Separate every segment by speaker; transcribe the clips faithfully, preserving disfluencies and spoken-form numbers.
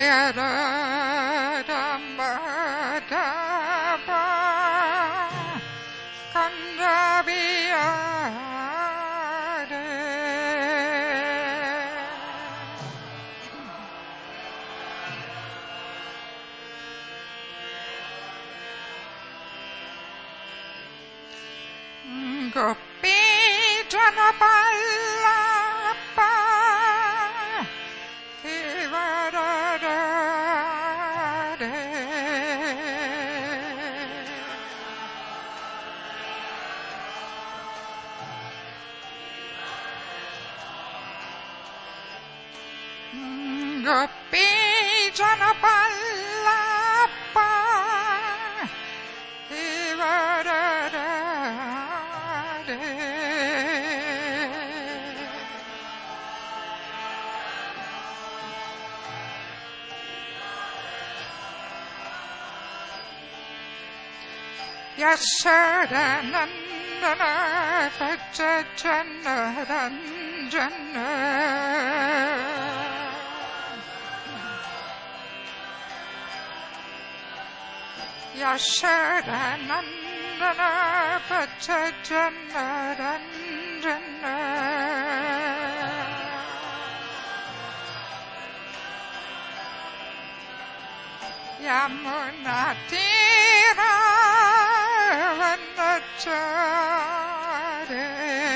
Speaker 1: Gopi Janapallappa Kivarade Gopi Janapallappa Kivarade Yashoda Nandana Vajjana Ranjana Yashoda Nandana Vajjana Ranjana Yamuna Tira Vanachare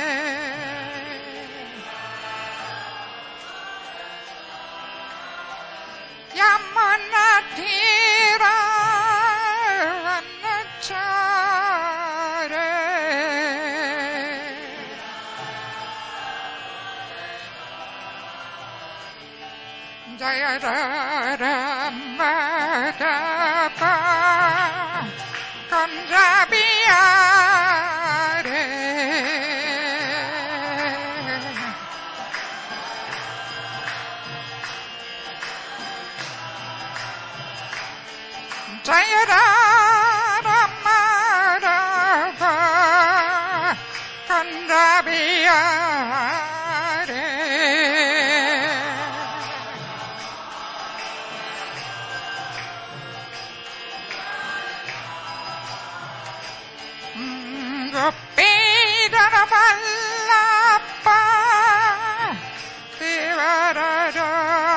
Speaker 1: Yamuna Tira Vanachare Jaya Ramadapa Kanjabiyare Jaya Ramadapa Kanjabiyare Gopi Janapallappa Kivarade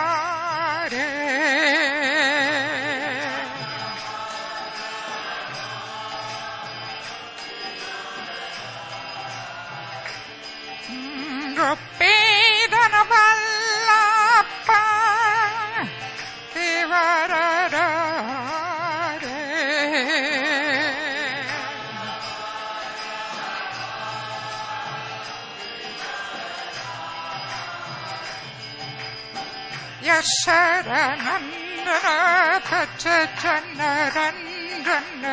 Speaker 1: Gopi Janapallappa Kivarade Yashoda Nandana Vajjana Ranjana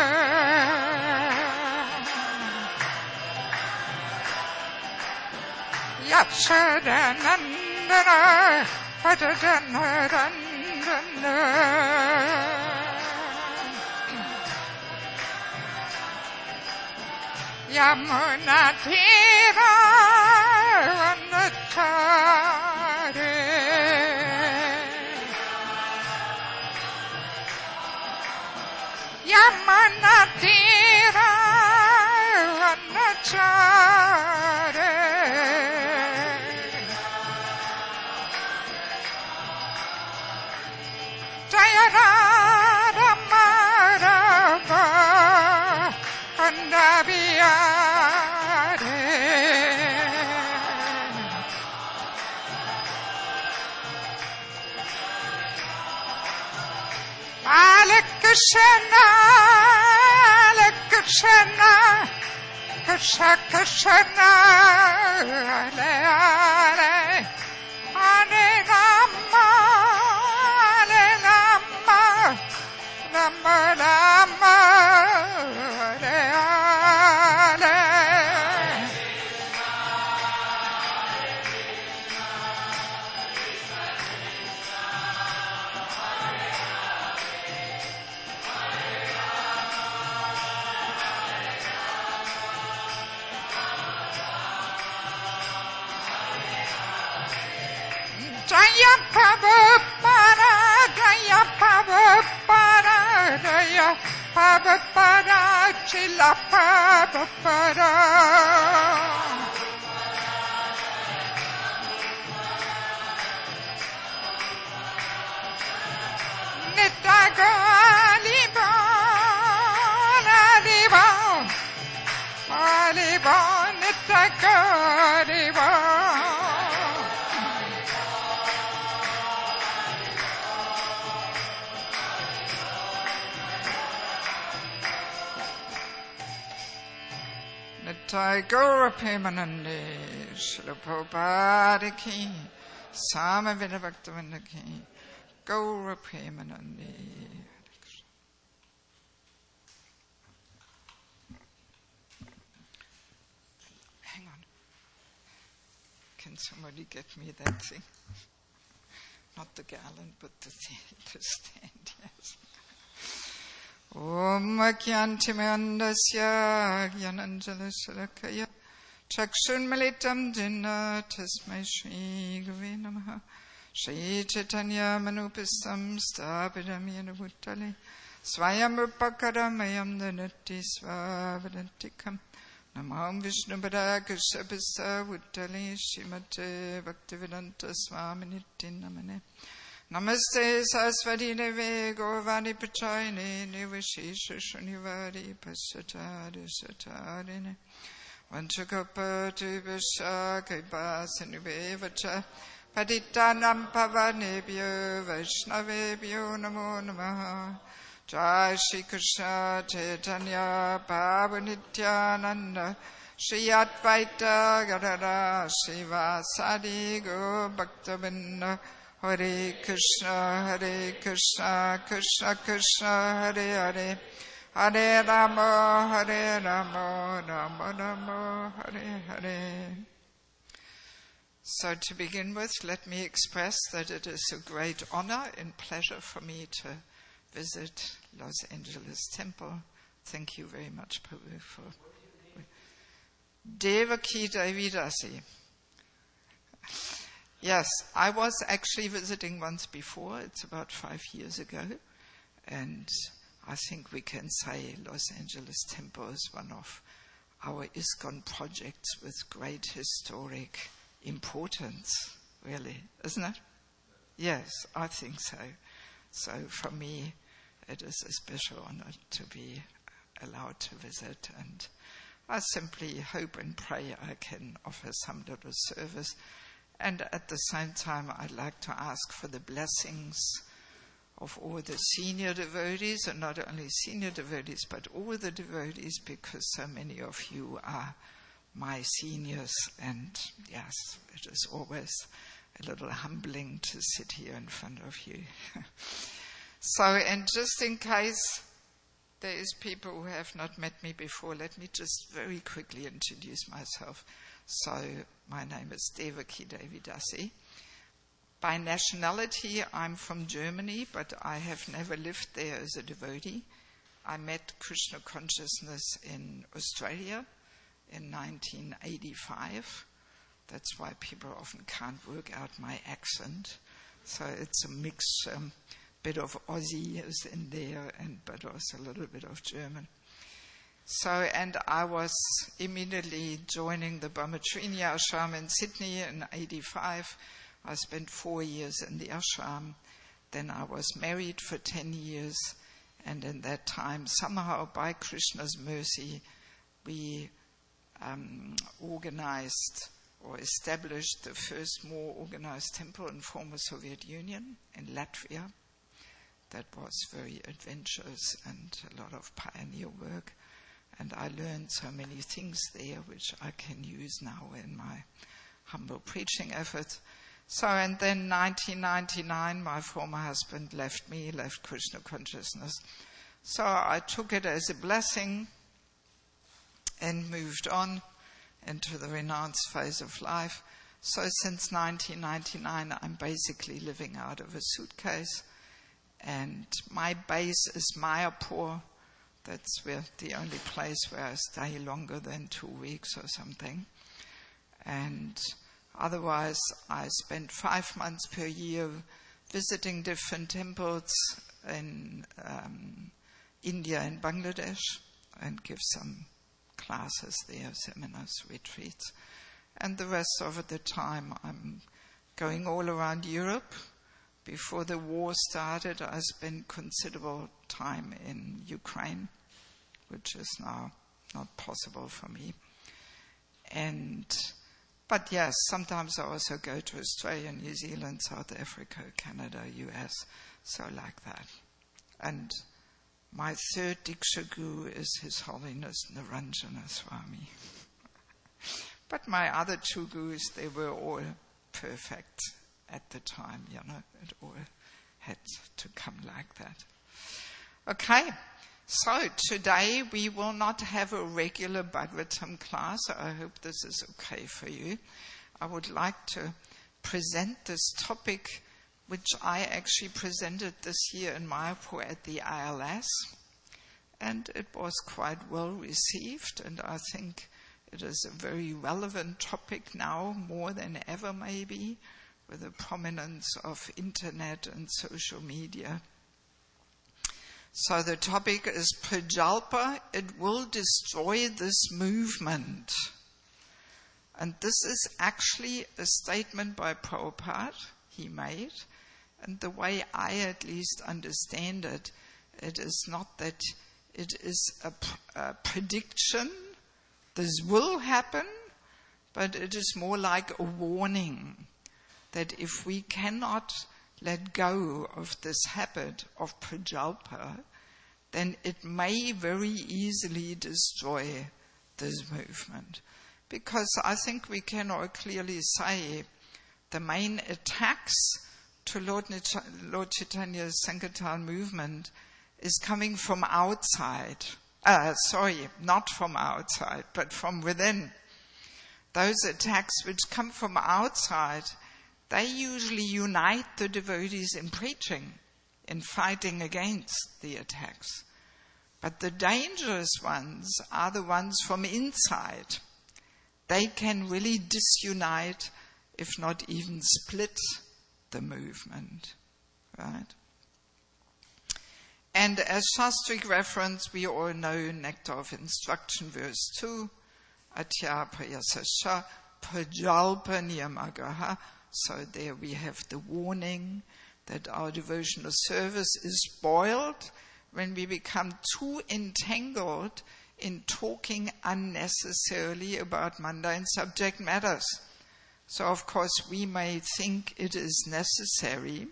Speaker 1: Yashoda Nandana Vajjana Ranjana Yamuna Tira Vanachare Yamuna Tira Vanachare Jaya Ramadapa Kanjabiyare Hare Krishna, Hare Krishna, Krishna Krishna, Hare Hare, Hare Rama, Hare Rama, Rama Rama, Hare Hare. Chila Papa Para, Chila Papa Para. Tigora Pemanandi, Shilapobadiki, Sama Vinavaktamandaki, Gora Pemanandi. Hang on. Can somebody get me that thing? Not the gallon, but the thing, the stand, yes. Om Akyantimandasya Gyananjalasalakaya Chakshun Malitam Jina Tasmai Shri Guve Namaha Shri Chaitanya Manupisam Stapidam Yanavutale Swayam Rupakaramayam Danati Svavadantikam Namam Vishnupada Kashabisa Vuttale Shimate Bhaktivedanta Swaminiti Namane Namaste Saraswati Deve Govani Pachayane Nivashisha Shunivari Pasatari Satarine Vanchakapati Vishaka Basanivavacha Patitanam Pavanebhyo Vaishnavebhyo Namo Namaha Jai Shri Krishna Chaitanya Pavanityananda Shri Advaita Gadada Srivasadi Go Bhaktavinda Hare Krishna, Hare Krishna, Krishna Krishna, Hare Hare, Hare Rama, Hare Rama, Rama Rama, Hare Hare. So to begin with, let me express that it is a great honor and pleasure for me to visit Los Angeles Temple. Thank you very much, Prabhu, for Devaki Davidasi. Yes, I was actually visiting once before. It's about five years ago. And I think we can say Los Angeles Temple is one of our ISKCON projects with great historic importance, really, isn't it? Yes, I think so. So for me, it is a special honor to be allowed to visit. And I simply hope and pray I can offer some little service. And at the same time, I'd like to ask for the blessings of all the senior devotees, and not only senior devotees, but all the devotees, because so many of you are my seniors. And yes, it is always a little humbling to sit here in front of you. So, and just in case there is people who have not met me before, let me just very quickly introduce myself. So, my name is Devaki Davidasi. By nationality, I'm from Germany, but I have never lived there as a devotee. I met Krishna consciousness in Australia in nineteen eighty-five. That's why people often can't work out my accent. So it's a mix, um, bit of Aussie is in there, and but also a little bit of German. So, and I was immediately joining the Brahmacharya ashram in Sydney in eighty-five. I spent four years in the ashram. Then I was married for ten years. And in that time, somehow by Krishna's mercy, we um, organized or established the first more organized temple in former Soviet Union in Latvia. That was very adventurous and a lot of pioneer work. And I learned so many things there which I can use now in my humble preaching effort. So, and then nineteen ninety-nine, my former husband left me, left Krishna consciousness. So I took it as a blessing and moved on into the renounced phase of life. So since nineteen ninety-nine, I'm basically living out of a suitcase. And my base is Mayapur. That's where the only place where I stay longer than two weeks or something. And otherwise, I spend five months per year visiting different temples in um, India and Bangladesh and give some classes there, seminars, retreats. And the rest of the time I'm going all around Europe. Before the war started, I spent considerable time in Ukraine, which is now not possible for me. And, but yes, sometimes I also go to Australia, New Zealand, South Africa, Canada, U S, so like that. And my third Diksha Guru is His Holiness Niranjana Swami. But my other two gurus, they were all perfect at the time, you know. It all had to come like that. Okay, so today we will not have a regular Bhagavatam class. I hope this is okay for you. I would like to present this topic, which I actually presented this year in Mayapur at the I L S. And it was quite well received, and I think it is a very relevant topic now, more than ever maybe, with the prominence of internet and social media. So the topic is Prajalpa. It will destroy this movement. And this is actually a statement by Prabhupada he made. And the way I at least understand it, it is not that it is a, a prediction, this will happen, but it is more like a warning that if we cannot let go of this habit of prajalpa, then it may very easily destroy this movement. Because I think we can all clearly say the main attacks to Lord, Lord Chaitanya's Sankirtan movement is coming from outside. Uh, sorry, not from outside, but from within. Those attacks which come from outside, they usually unite the devotees in preaching, in fighting against the attacks. But the dangerous ones are the ones from inside. They can really disunite, if not even split, the movement. Right? And as Shastric reference, we all know Nectar of Instruction, verse two, Atyapayasasha prajalpa niyamagaha. So there we have the warning that our devotional service is spoiled when we become too entangled in talking unnecessarily about mundane subject matters. So of course we may think it is necessary,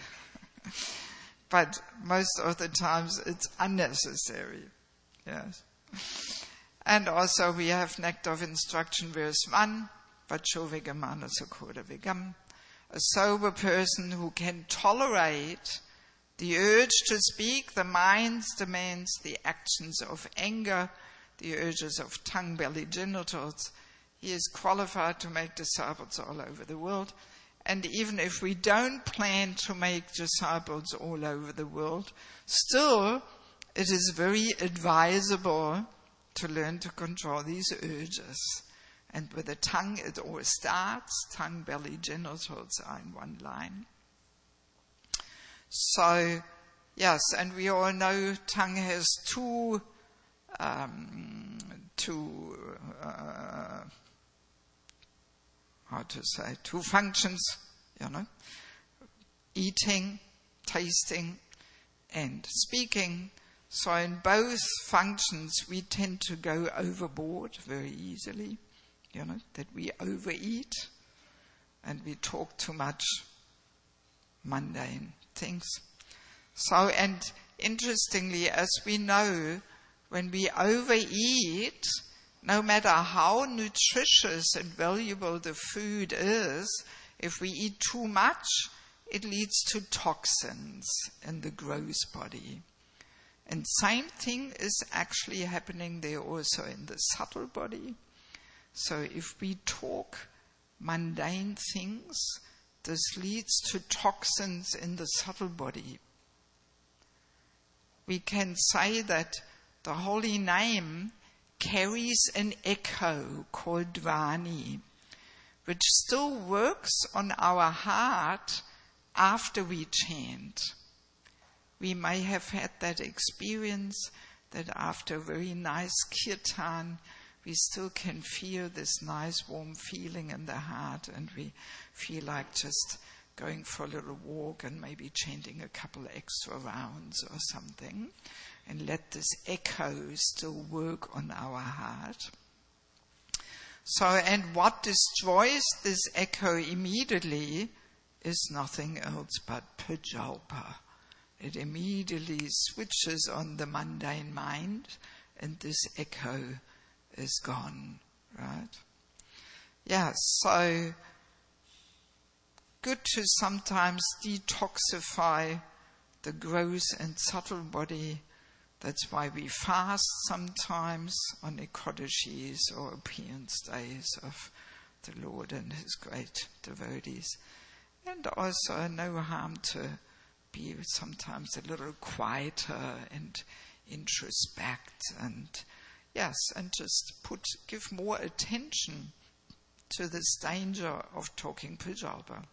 Speaker 1: but most of the times it's unnecessary. Yes. And also we have Nectar of Instruction, verse one, Vacho Vegamana Sakura Vegam. A sober person who can tolerate the urge to speak, the mind's demands, the actions of anger, the urges of tongue, belly, genitals, he is qualified to make disciples all over the world. And even if we don't plan to make disciples all over the world, still it is very advisable to learn to control these urges. And with the tongue it all starts. Tongue, belly, genitals are in one line. So, yes, and we all know tongue has two, um, two, uh, how to say, two functions, you know, eating, tasting, and speaking. So in both functions we tend to go overboard very easily, you know, that we overeat and we talk too much mundane things. So, and interestingly, as we know, when we overeat, no matter how nutritious and valuable the food is, if we eat too much, it leads to toxins in the gross body. And same thing is actually happening there also in the subtle body. So if we talk mundane things, this leads to toxins in the subtle body. We can say that the holy name carries an echo called Dvani, which still works on our heart after we chant. we may have had that experience that after a very nice kirtan, we still can feel this nice warm feeling in the heart, and we feel like just going for a little walk and maybe chanting a couple extra rounds or something, and let this echo still work on our heart. So, and what destroys this echo immediately is nothing else but prajalpa. It immediately switches on the mundane mind, and this echo is gone, right? Yeah, so good to sometimes detoxify the gross and subtle body. That's why we fast sometimes on Ekadashis or appearance days of the Lord and His great devotees. And also no harm to be sometimes a little quieter and introspect, and yes, and just put give more attention to this danger of talking prajalpa.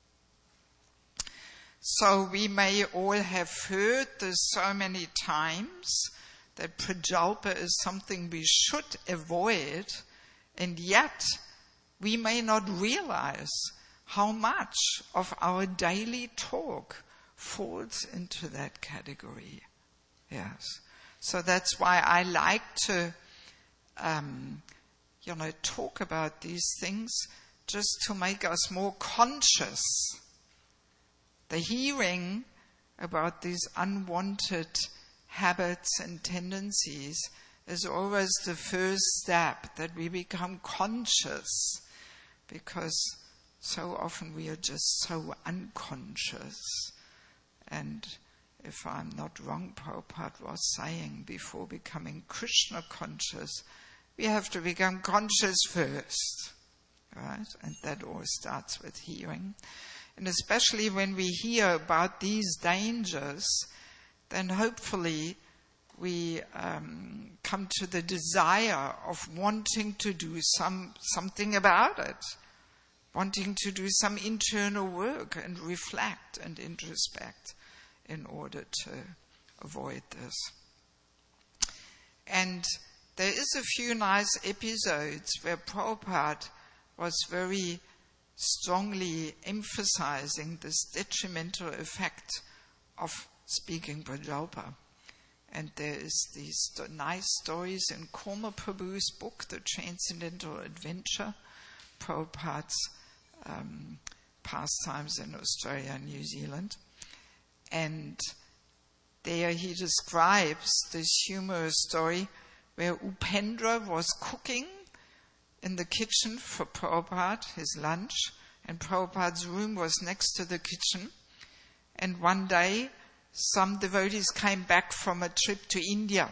Speaker 1: So we may all have heard this so many times that prajalpa is something we should avoid, and yet we may not realize how much of our daily talk falls into that category. Yes. So that's why I like to, um, you know, talk about these things, just to make us more conscious. The hearing about these unwanted habits and tendencies is always the first step, that we become conscious, because so often we are just so unconscious. And if I'm not wrong, Prabhupada was saying, before becoming Krishna conscious, we have to become conscious first, right? And that all starts with hearing. And especially when we hear about these dangers, then hopefully we um, come to the desire of wanting to do some something about it, wanting to do some internal work and reflect and introspect in order to avoid this. And there is a few nice episodes where Prabhupada was very strongly emphasizing this detrimental effect of speaking prajalpa. And there is these st- nice stories in Koma Prabhu's book, The Transcendental Adventure, Prabhupada's um, pastimes in Australia and New Zealand. And there he describes this humorous story where Upendra was cooking in the kitchen for Prabhupada, his lunch, and Prabhupada's room was next to the kitchen. And one day, some devotees came back from a trip to India.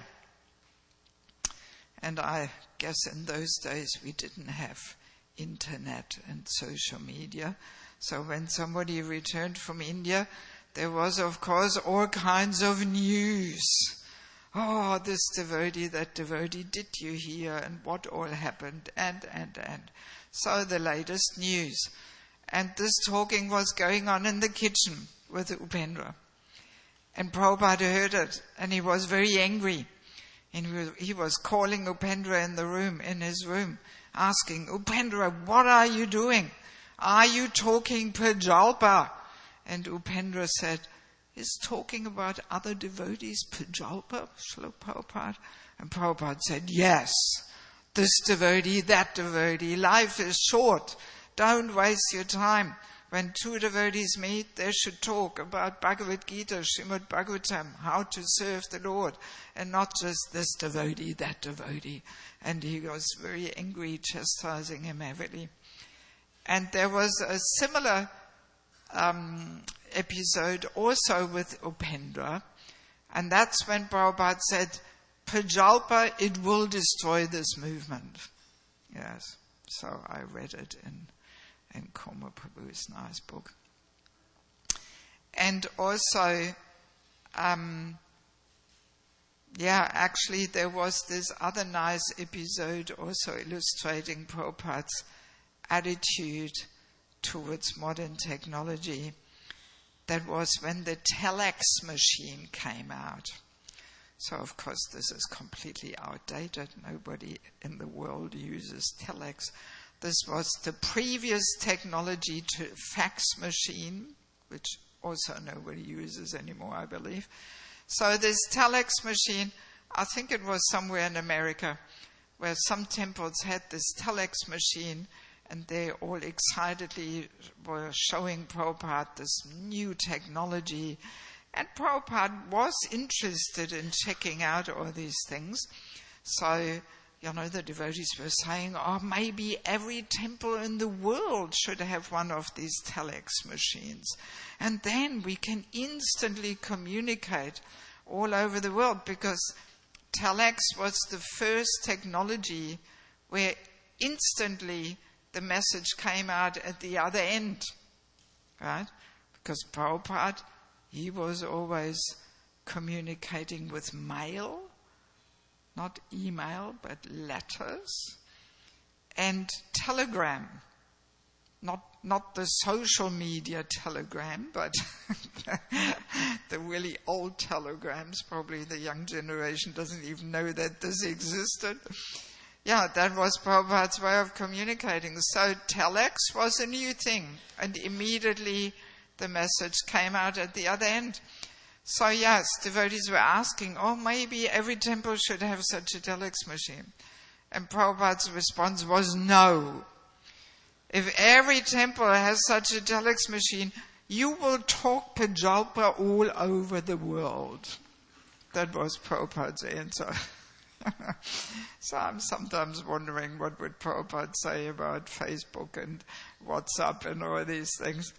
Speaker 1: And I guess in those days we didn't have internet and social media. So when somebody returned from India, there was, of course, all kinds of news. Oh, this devotee, that devotee, did you hear? And what all happened? And, and, and. So the latest news. And this talking was going on in the kitchen with Upendra. And Prabhupada heard it, and he was very angry. And he was calling Upendra in the room, in his room, asking, Upendra, what are you doing? Are you talking prajalpa? And Upendra said, is talking about other devotees prajalpa, Srila Prabhupada? And Prabhupada said, yes, this devotee, that devotee, life is short. Don't waste your time. When two devotees meet, they should talk about Bhagavad Gita, Srimad Bhagavatam, how to serve the Lord, and not just this devotee, that devotee. And he was very angry, chastising him heavily. And there was a similar um, episode also with Upendra, and that's when Prabhupada said, prajalpa, it will destroy this movement. Yes, so I read it in in Koma Prabhu's nice book. And also, um, yeah, actually there was this other nice episode also illustrating Prabhupada's attitude towards modern technology. that was when the telex machine came out. So, of course, this is completely outdated. Nobody in the world uses telex. This was the previous technology to fax machine, which also nobody uses anymore, I believe. So this telex machine, I think it was somewhere in America, where some temples had this telex machine, and they all excitedly were showing Prabhupada this new technology. And Prabhupada was interested in checking out all these things. So, you know, the devotees were saying, oh, maybe every temple in the world should have one of these telex machines. And then we can instantly communicate all over the world, because telex was the first technology where instantly the message came out at the other end, right? Because Prabhupada, he was always communicating with mail, not email, but letters, and telegram. Not not the social media telegram, but the really old telegrams. Probably the young generation doesn't even know that this existed. Yeah, that was Prabhupada's way of communicating. So telex was a new thing, and immediately the message came out at the other end. So yes, devotees were asking, oh, maybe every temple should have such a telex machine. And Prabhupada's response was no. If every temple has such a telex machine, you will talk Prajalpa all over the world. That was Prabhupada's answer. So I'm sometimes wondering what would Prabhupada say about Facebook and WhatsApp and all these things.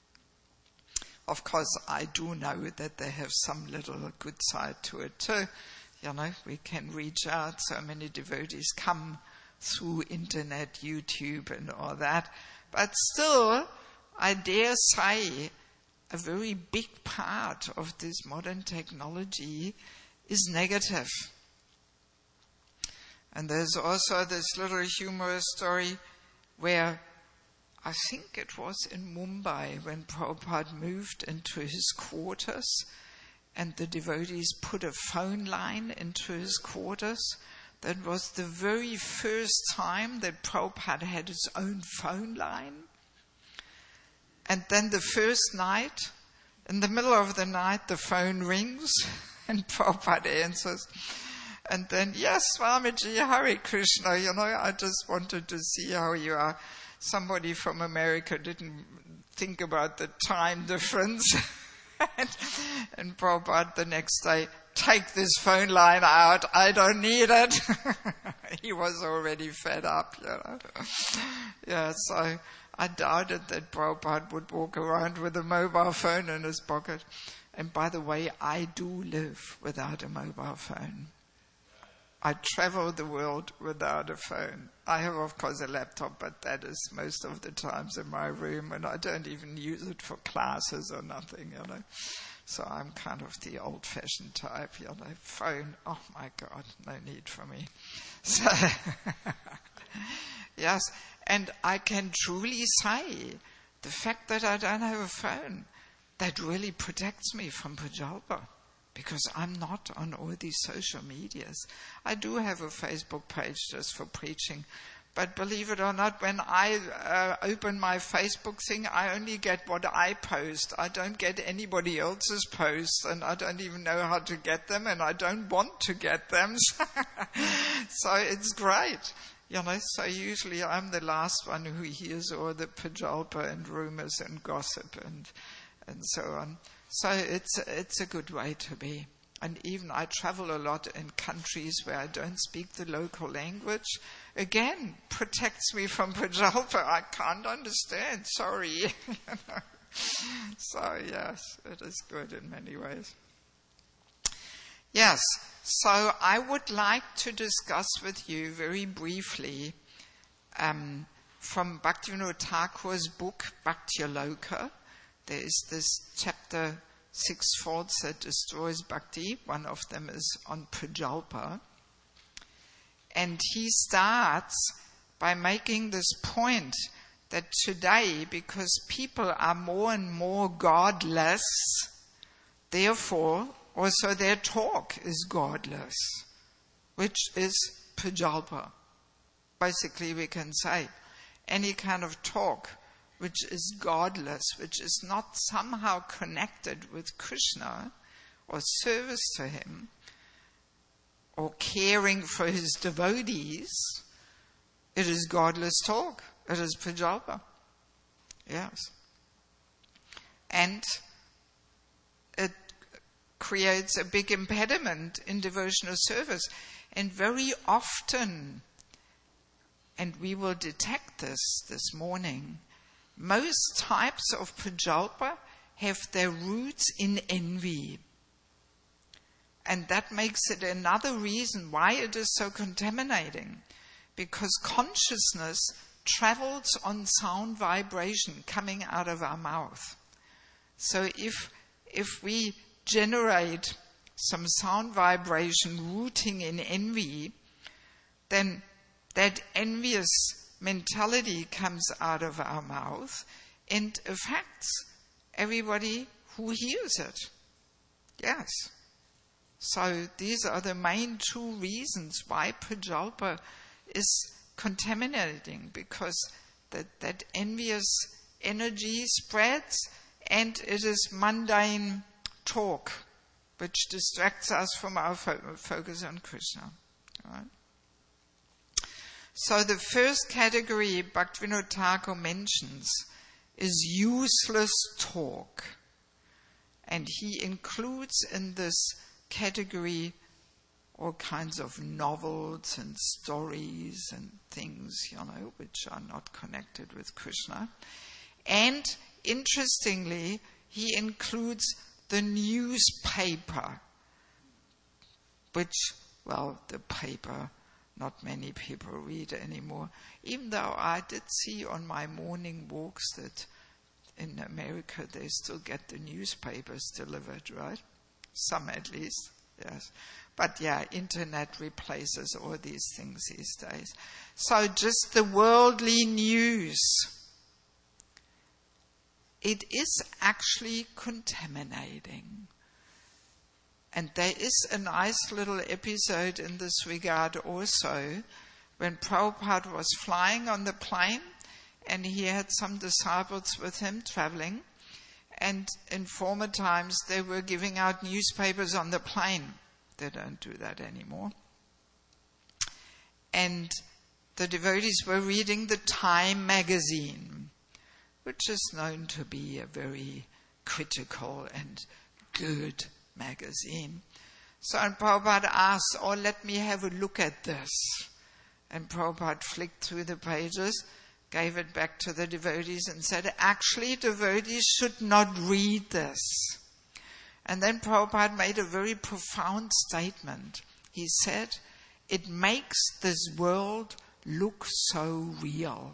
Speaker 1: Of course, I do know that they have some little good side to it too. You know, we can reach out. So many devotees come through internet, YouTube and all that. But still, I dare say, a very big part of this modern technology is negative. And there's also this little humorous story where I think it was in Mumbai when Prabhupada moved into his quarters and the devotees put a phone line into his quarters. That was the very first time that Prabhupada had his own phone line. And then the first night, in the middle of the night, the phone rings and Prabhupada answers. And then, yes, Swamiji, Hare Krishna, you know, I just wanted to see how you are. Somebody from America didn't think about the time difference. and, and Prabhupada the next day, take this phone line out, I don't need it. He was already fed up, you know. Yeah, so I doubted that Prabhupada would walk around with a mobile phone in his pocket. And by the way, I do live without a mobile phone. I travel the world without a phone. I have, of course, a laptop, but that is most of the times in my room, and I don't even use it for classes or nothing, you know. So I'm kind of the old-fashioned type, you know. Phone, oh my God, no need for me. So, yes, and I can truly say the fact that I don't have a phone, that really protects me from Prajalpa. Because I'm not on all these social medias. I do have a Facebook page just for preaching. But believe it or not, when I uh, open my Facebook thing, I only get what I post. I don't get anybody else's posts, and I don't even know how to get them, and I don't want to get them. So it's great. You know, so usually I'm the last one who hears all the Prajalpa and rumors and gossip and and so on. So it's it's a good way to be. And even I travel a lot in countries where I don't speak the local language. Again, protects me from Prajalpa. I can't understand. Sorry. So yes, it is good in many ways. Yes, so I would like to discuss with you very briefly um, from Bhaktivinoda Thakur's book, Bhaktialoka. There is this chapter, Six Faults That Destroys Bhakti. One of them is on Prajalpa. And he starts by making this point that today, because people are more and more godless, therefore also their talk is godless, which is Prajalpa. Basically, we can say any kind of talk which is godless, which is not somehow connected with Krishna or service to him or caring for his devotees, it is godless talk. It is Prajalpa. Yes. And it creates a big impediment in devotional service. And very often, and we will detect this this morning, most types of Prajalpa have their roots in envy. And that makes it another reason why it is so contaminating. Because consciousness travels on sound vibration coming out of our mouth. So if if we generate some sound vibration rooting in envy, then that envious mentality comes out of our mouth and affects everybody who hears it. Yes. So these are the main two reasons why Prajalpa is contaminating, because that, that envious energy spreads and it is mundane talk which distracts us from our fo- focus on Krishna. Right? So the first category Bhaktivinoda Thakur mentions is useless talk. And he includes in this category all kinds of novels and stories and things, you know, which are not connected with Krishna. And interestingly, he includes the newspaper, which, well, the paper, not many people read anymore, even though I did see on my morning walks that in America they still get the newspapers delivered, right? Some at least, yes. But yeah, internet replaces all these things these days. So just the worldly news, it is actually contaminating. And there is a nice little episode in this regard also, when Prabhupada was flying on the plane and he had some disciples with him traveling, and in former times they were giving out newspapers on the plane. They don't do that anymore. And the devotees were reading the Time magazine, which is known to be a very critical and good magazine. So and Prabhupada asked, oh, let me have a look at this. And Prabhupada flicked through the pages, gave it back to the devotees and said, actually, devotees should not read this. And then Prabhupada made a very profound statement. He said, it makes this world look so real.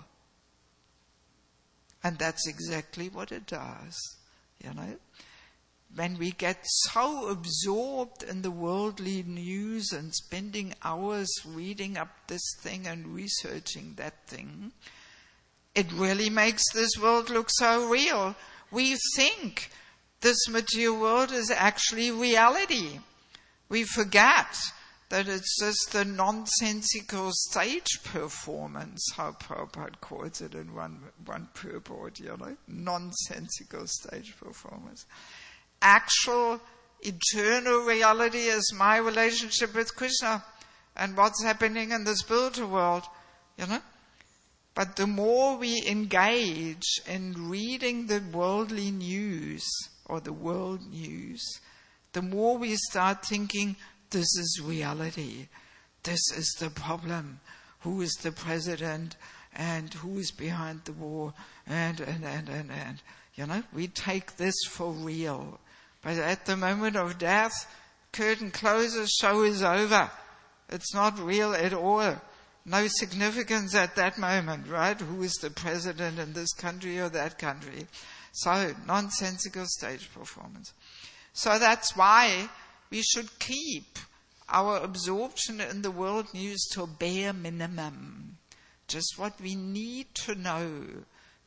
Speaker 1: And that's exactly what it does, you know. When we get so absorbed in the worldly news and spending hours reading up this thing and researching that thing, it really makes this world look so real. We think this material world is actually reality. We forget that it's just a nonsensical stage performance, how Prabhupada calls it in one, one purport, you know, nonsensical stage performance. Actual, eternal reality is my relationship with Krishna and what's happening in the spiritual world, you know. But the more we engage in reading the worldly news or the world news, the more we start thinking, this is reality. This is the problem. Who is the president and who is behind the war and, and, and, and, and. You know, we take this for real. But at the moment of death, curtain closes, show is over. It's not real at all. No significance at that moment, right? Who is the president in this country or that country? So, nonsensical stage performance. So that's why we should keep our absorption in the world news to a bare minimum. Just what we need to know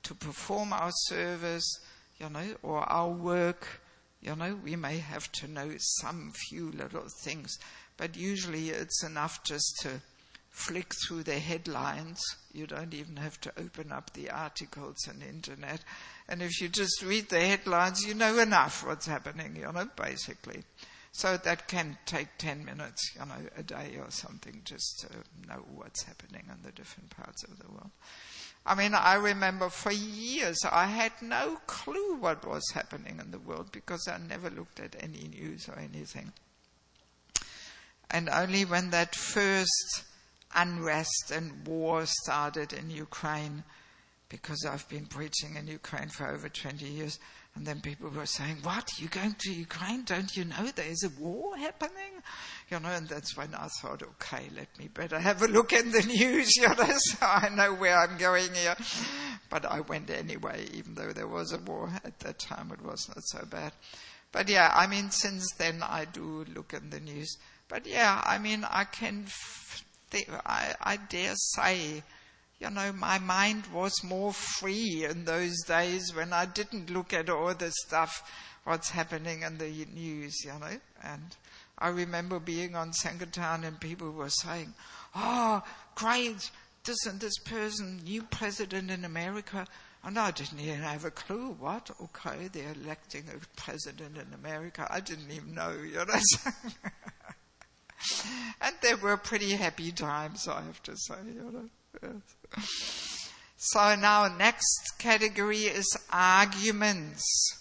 Speaker 1: to perform our service, you know, or our work. You know, we may have to know some few little things, but usually it's enough just to flick through the headlines. You don't even have to open up the articles on the internet. And if you just read the headlines, you know enough what's happening, you know, basically. So that can take ten minutes, you know, a day or something, just to know what's happening in the different parts of the world. I mean, I remember for years I had no clue what was happening in the world because I never looked at any news or anything. And only when that first unrest and war started in Ukraine, because I've been preaching in Ukraine for over twenty years, and then people were saying, what, you're going to Ukraine? Don't you know there's a war happening? You know, and that's when I thought, okay, let me better have a look in the news, you know, so I know where I'm going here. But I went anyway, even though there was a war at that time, it was not so bad. But yeah, I mean, since then I do look in the news. But yeah, I mean, I can, th- I, I dare say, you know, my mind was more free in those days when I didn't look at all the stuff, what's happening in the news, you know. And I remember being on Sankirtan and people were saying, oh, great, this and this person, new president in America. And I didn't even have a clue. What? Okay, they're electing a president in America. I didn't even know, you know. And they were pretty happy times, I have to say, you know. Yes. So now next category is arguments.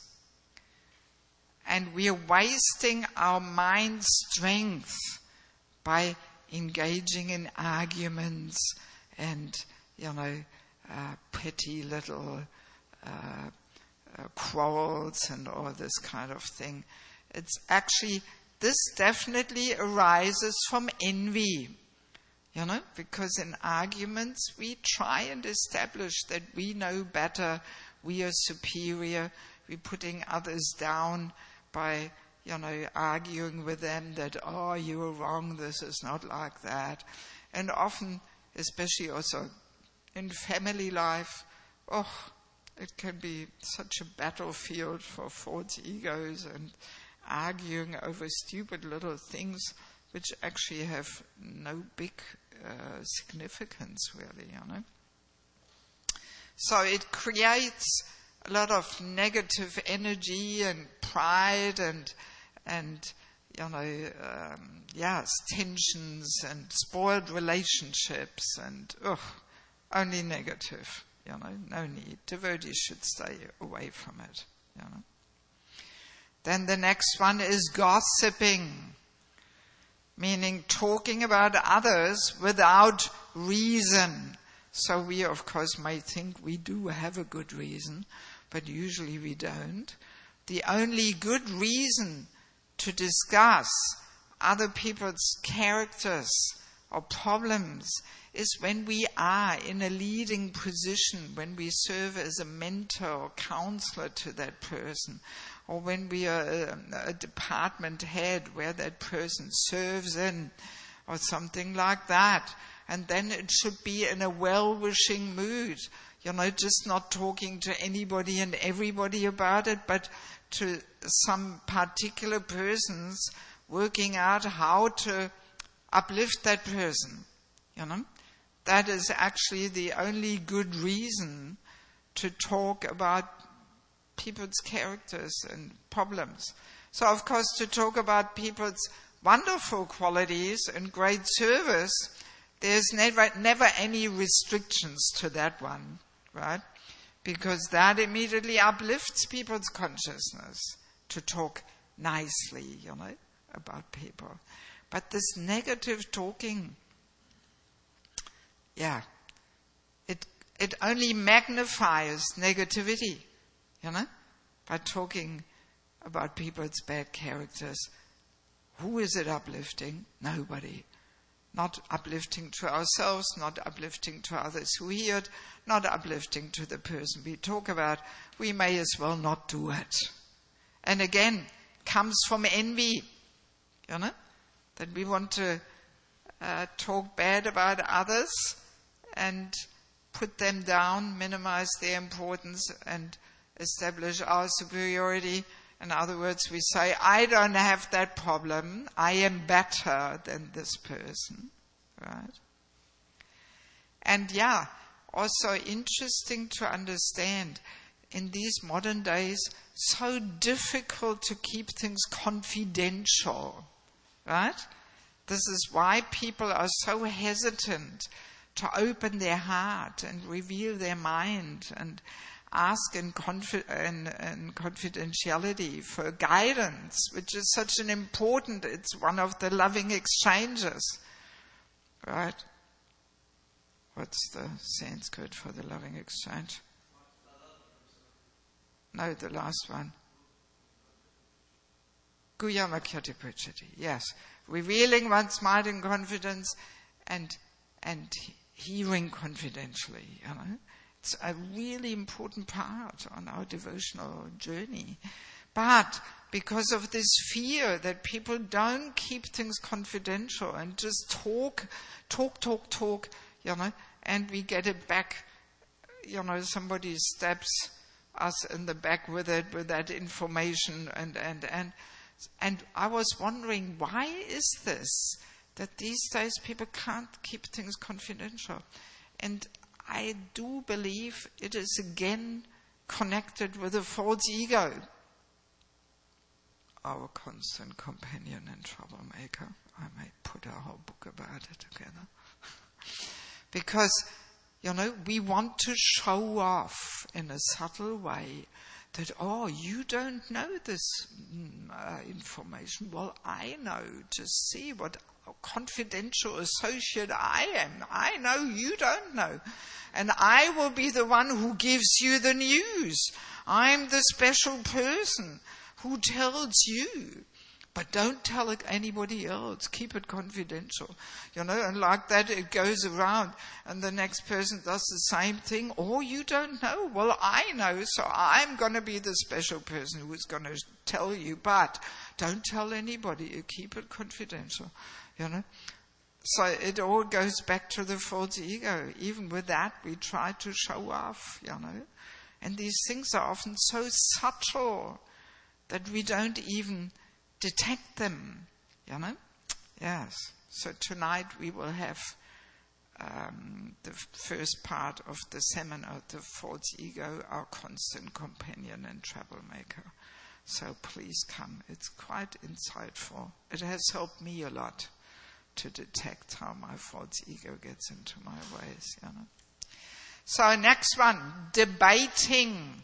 Speaker 1: And we are wasting our mind strength by engaging in arguments and, you know, uh, petty little uh, uh, quarrels and all this kind of thing. It's actually, this definitely arises from envy. You know, because in arguments we try and establish that we know better, we are superior, we're putting others down by, you know, arguing with them that, oh, you were wrong, this is not like that. And often, especially also in family life, oh, it can be such a battlefield for false egos and arguing over stupid little things which actually have no big uh, significance, really, you know. So it creates a lot of negative energy and pride and, and you know, um, yes, tensions and spoiled relationships and, ugh, only negative, you know, no need. Devotees should stay away from it, you know. Then the next one is gossiping, meaning talking about others without reason. So we, of course, may think we do have a good reason, but usually we don't. The only good reason to discuss other people's characters or problems is when we are in a leading position, when we serve as a mentor or counselor to that person, or when we are a, a department head where that person serves in, or something like that. And then it should be in a well-wishing mood, you know, just not talking to anybody and everybody about it, but to some particular persons, working out how to uplift that person, you know. That is actually the only good reason to talk about people's characters and problems. So, of course, to talk about people's wonderful qualities and great service, there's never, never any restrictions to that one, right? Because that immediately uplifts people's consciousness to talk nicely, you know, about people. But this negative talking, yeah, it it only magnifies negativity. You know, by talking about people's bad characters. Who is it uplifting? Nobody. Not uplifting to ourselves, not uplifting to others who hear it, not uplifting to the person we talk about. We may as well not do it. And again, comes from envy, you know, that we want to uh, talk bad about others and put them down, minimize their importance, and establish our superiority. In other words, we say, I don't have that problem. I am better than this person. Right? And yeah, also interesting to understand, in these modern days, so difficult to keep things confidential. Right? This is why people are so hesitant to open their heart and reveal their mind and ask in, confi- in, in confidentiality for guidance, which is such an important, it's one of the loving exchanges. Right? What's the Sanskrit for the loving exchange? No, the last one. Guyamakyati Puchati. Yes. Revealing one's mind in confidence and and hearing confidentially, you know. It's a really important part on our devotional journey. But because of this fear that people don't keep things confidential and just talk, talk, talk, talk, you know, and we get it back, you know, somebody stabs us in the back with it, with that information, and, and, and, and I was wondering, why is this? That these days people can't keep things confidential. And I do believe it is again connected with a false ego. Our constant companion and troublemaker. I might put a whole book about it together. Because, you know, we want to show off in a subtle way that, oh, you don't know this uh, information. Well, I know. Just see what a confidential associate I am. I know you don't know. And I will be the one who gives you the news. I'm the special person who tells you. But don't tell it anybody else. Keep it confidential. You know, and like that it goes around and the next person does the same thing. Or you don't know. Well, I know, so I'm going to be the special person who is going to tell you. But don't tell anybody. You keep it confidential. You know. So it all goes back to the false ego. Even with that, we try to show off, you know. And these things are often so subtle that we don't even detect them, you know? Yes. So tonight we will have um, the first part of the seminar, the false ego, our constant companion and troublemaker. So please come. It's quite insightful. It has helped me a lot to detect how my false ego gets into my ways, you know? So next one, debating,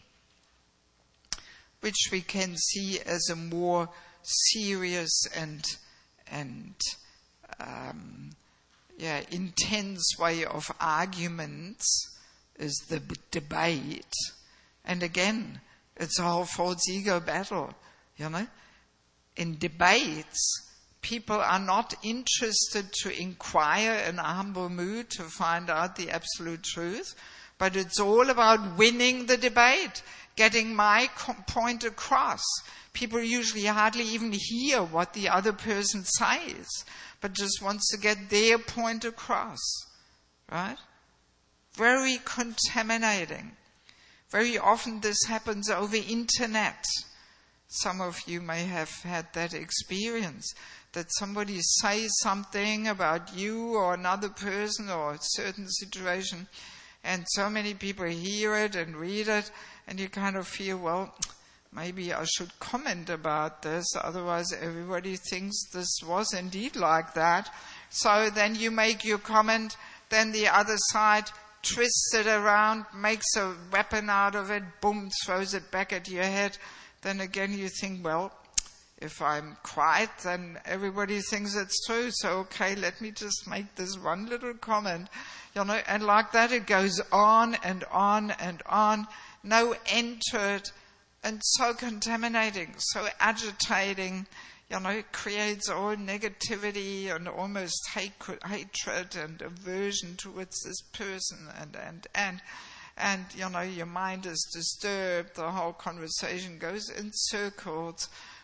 Speaker 1: which we can see as a more serious and and um, yeah intense way of arguments is the b- debate, and again it's a whole false ego battle. You know, in debates, people are not interested to inquire in a humble mood to find out the absolute truth, but it's all about winning the debate, getting my point across. People usually hardly even hear what the other person says, but just wants to get their point across. Right? Very contaminating. Very often this happens over internet. Some of you may have had that experience, that somebody says something about you or another person or a certain situation, and so many people hear it and read it, and you kind of feel, well, maybe I should comment about this, otherwise everybody thinks this was indeed like that. So then you make your comment, then the other side twists it around, makes a weapon out of it, boom, throws it back at your head. Then again you think, well, if I'm quiet, then everybody thinks it's true. So, okay, let me just make this one little comment. You know, and like that it goes on and on and on. No end to it. And so contaminating, so agitating. You know, it creates all negativity and almost hatred, hatred and aversion towards this person. And, and, and, and, you know, your mind is disturbed. The whole conversation goes in circles.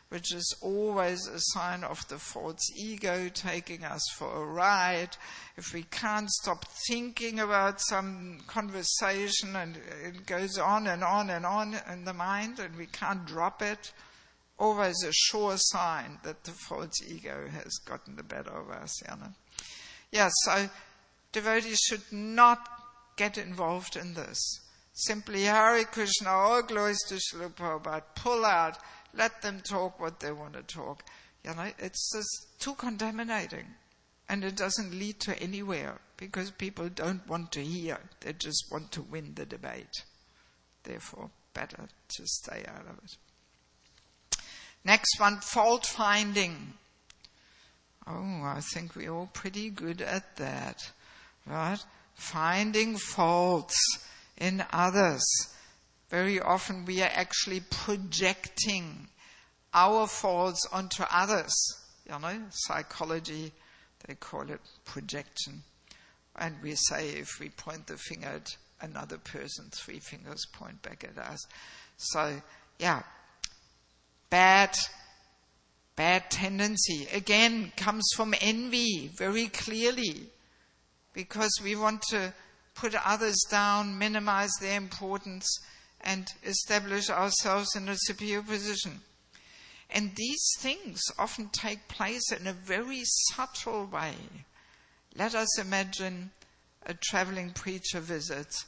Speaker 1: which is always a sign of the false ego taking us for a ride. If we can't stop thinking about some conversation and it goes on and on and on in the mind and we can't drop it, always a sure sign that the false ego has gotten the better of us. You know? Yeah, so devotees should not get involved in this. Simply Hare Krishna, all glories to Srila Prabhupada, pull out, let them talk what they want to talk. You know, it's just too contaminating. And it doesn't lead to anywhere because people don't want to hear. They just want to win the debate. Therefore, better to stay out of it. Next one, fault finding. Oh, I think we're all pretty good at that. Right? Finding faults in others. Very often we are actually projecting our faults onto others. You know, psychology, they call it projection. And we say if we point the finger at another person, three fingers point back at us. So, yeah, bad, bad tendency, again, comes from envy, very clearly. Because we want to put others down, minimize their importance, and establish ourselves in a superior position. And these things often take place in a very subtle way. Let us imagine a traveling preacher visits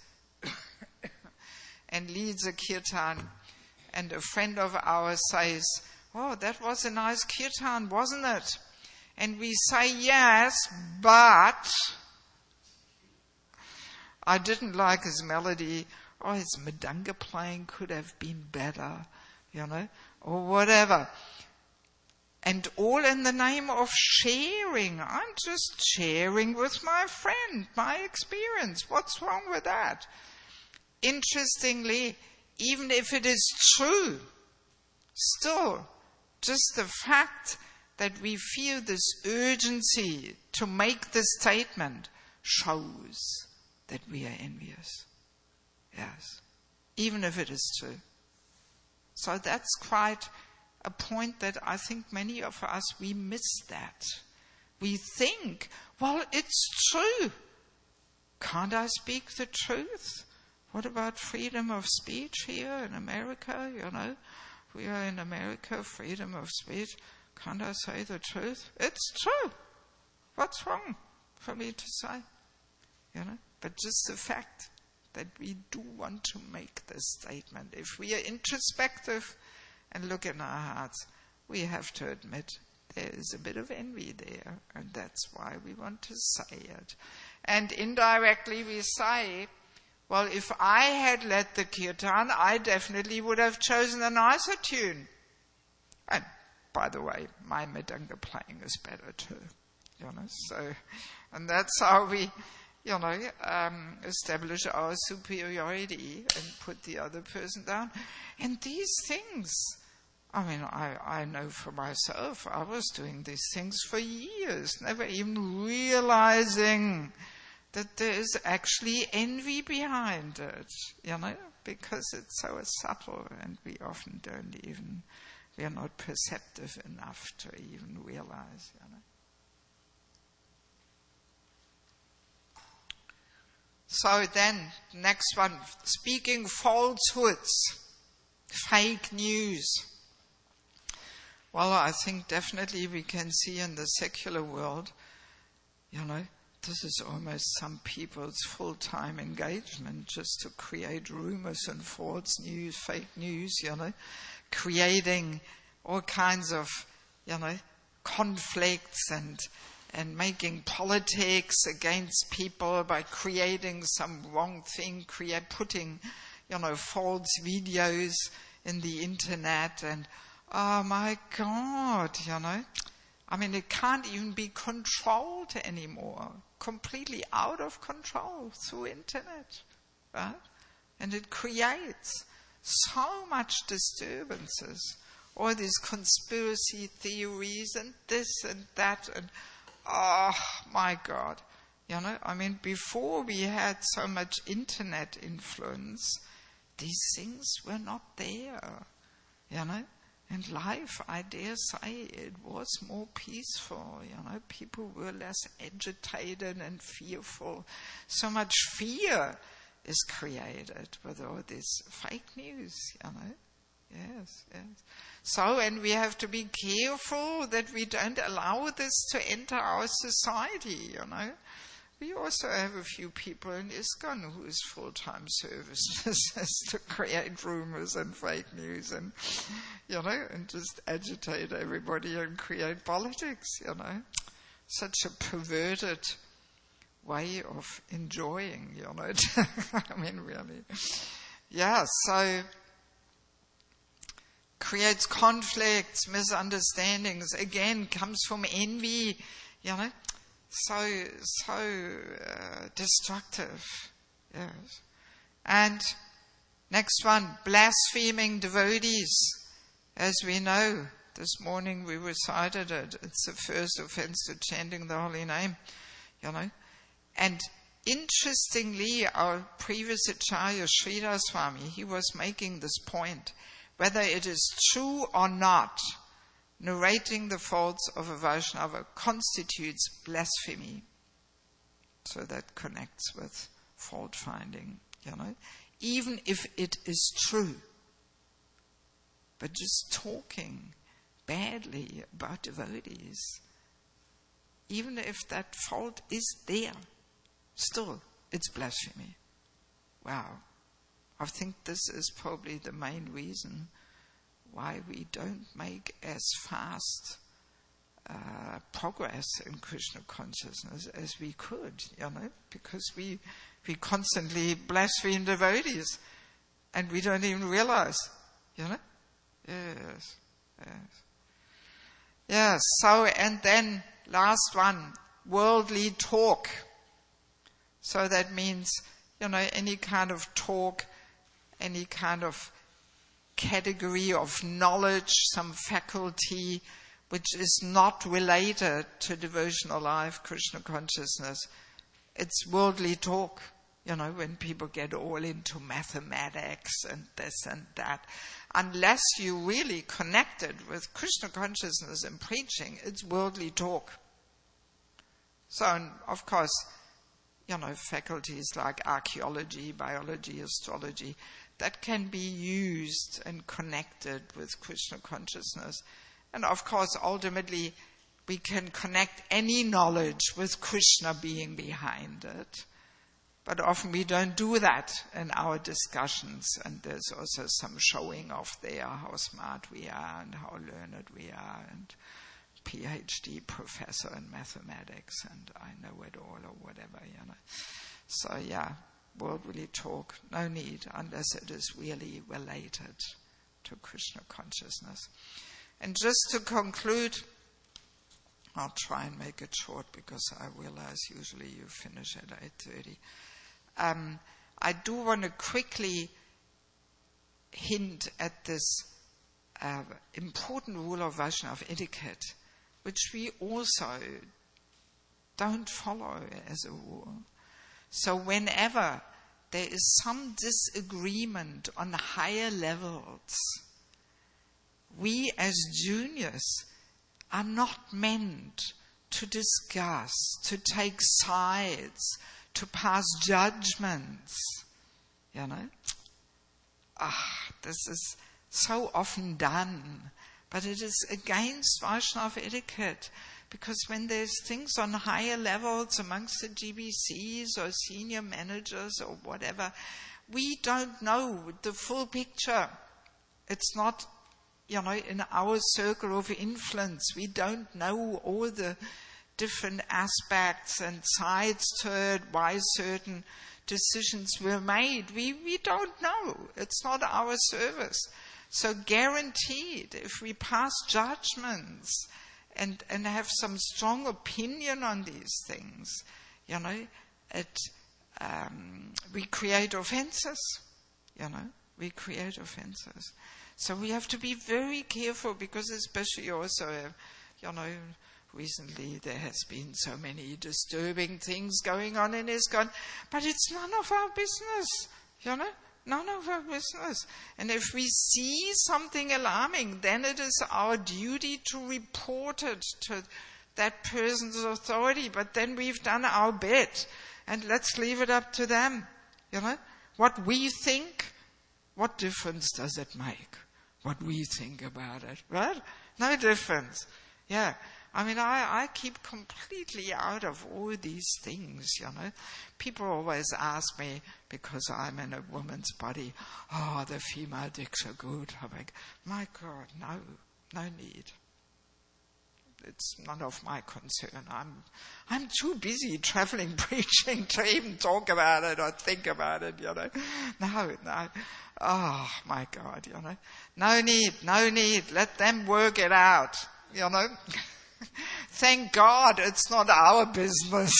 Speaker 1: and leads a kirtan, and a friend of ours says, "Oh, that was a nice kirtan, wasn't it?" And we say, "Yes, but I didn't like his melody. Oh, his mridanga playing could have been better," you know, or whatever. And all in the name of sharing. I'm just sharing with my friend, my experience. What's wrong with that? Interestingly, even if it is true, still, just the fact that we feel this urgency to make this statement shows that we are envious. Yes. Even if it is true. So that's quite a point that I think many of us, we miss that. We think, well, it's true. Can't I speak the truth? What about freedom of speech here in America? You know, we are in America, freedom of speech. Can't I say the truth? It's true. What's wrong for me to say? You know, but just the fact that we do want to make this statement. If we are introspective and look in our hearts, we have to admit there is a bit of envy there, and that's why we want to say it. And indirectly we say, well, if I had led the kirtan, I definitely would have chosen a nicer tune. And by the way, my mridanga playing is better too. You know, so, and that's how we, you know, um, establish our superiority and put the other person down. And these things, I mean, I, I know for myself, I was doing these things for years, never even realizing that there is actually envy behind it, you know, because it's so subtle and we often don't even, we are not perceptive enough to even realize, you know. So then, next one, speaking falsehoods, fake news. Well, I think definitely we can see in the secular world, you know, this is almost some people's full-time engagement just to create rumors and false news, fake news, you know, creating all kinds of, you know, conflicts and and making politics against people by creating some wrong thing, create, putting, you know, false videos in the internet and, oh my God, you know. I mean, it can't even be controlled anymore. Completely out of control through internet, right? And it creates so much disturbances. All these conspiracy theories and this and that and, oh my God. You know, I mean, before we had so much internet influence, these things were not there. You know? And life, I dare say, it was more peaceful, you know. People were less agitated and fearful. So much fear is created with all this fake news, you know. Yes, yes. So, and we have to be careful that we don't allow this to enter our society, you know. We also have a few people in ISKCON whose full-time service is to create rumors and fake news and, you know, and just agitate everybody and create politics, you know. Such a perverted way of enjoying, you know. I mean, really. Yeah, so creates conflicts, misunderstandings, again, comes from envy, you know. So, so uh, destructive, yes. And next one, blaspheming devotees. As we know, this morning we recited it. It's the first offense to chanting the holy name, you know. And interestingly, our previous Acharya, Sridhar Swami, he was making this point, whether it is true or not, narrating the faults of a Vaishnava constitutes blasphemy. So that connects with fault finding, you know. Even if it is true. But just talking badly about devotees, even if that fault is there, still it's blasphemy. Wow. I think this is probably the main reason why we don't make as fast uh, progress in Krishna consciousness as we could, you know, because we we constantly blaspheme devotees and we don't even realize, you know. Yes, yes. Yes, so, and then last one, worldly talk. So that means, you know, any kind of talk, any kind of category of knowledge, some faculty which is not related to devotional life, Krishna consciousness. It's worldly talk, you know, when people get all into mathematics and this and that. Unless you really connected with Krishna consciousness and preaching, it's worldly talk. So, and of course, you know, faculties like archaeology, biology, astrology, that can be used and connected with Krishna consciousness. And of course, ultimately, we can connect any knowledge with Krishna being behind it. But often we don't do that in our discussions. And there's also some showing off there, how smart we are and how learned we are, and PhD professor in mathematics, and I know it all or whatever, you know. So yeah, worldly talk, no need, unless it is really related to Krishna consciousness. And just to conclude, I'll try and make it short because I realize usually you finish at eight thirty. Um, I do want to quickly hint at this uh, important rule of Vaishnava etiquette, which we also don't follow as a rule. So whenever there is some disagreement on higher levels, we as juniors are not meant to discuss, to take sides, to pass judgments. You know? Ah, this is so often done, but it is against Vaishnava etiquette. Because when there's things on higher levels amongst the G B Cs or senior managers or whatever, we don't know the full picture. It's not, you know, in our circle of influence. We don't know all the different aspects and sides to it, why certain decisions were made. We, we don't know. It's not our service. So guaranteed, if we pass judgments and and have some strong opinion on these things, you know, it um, we create offenses. You know, we create offenses. So we have to be very careful, because especially also, uh, you know, recently there has been so many disturbing things going on in ISKCON, but it's none of our business. You know, None of our business. And if we see something alarming, then it is our duty to report it to that person's authority. But then we've done our bit, and let's leave it up to them. You know, what we think, what difference does it make? What we think about it, right? No difference. Yeah. I mean, I, I keep completely out of all these things, you know. People always ask me, because I'm in a woman's body, oh, the female dicks are good. I'm like, my God, no, no need. It's none of my concern. I'm, I'm too busy traveling, preaching to even talk about it or think about it, you know. No, no. Oh, my God, you know. No need, no need. Let them work it out, you know. Thank God it's not our business.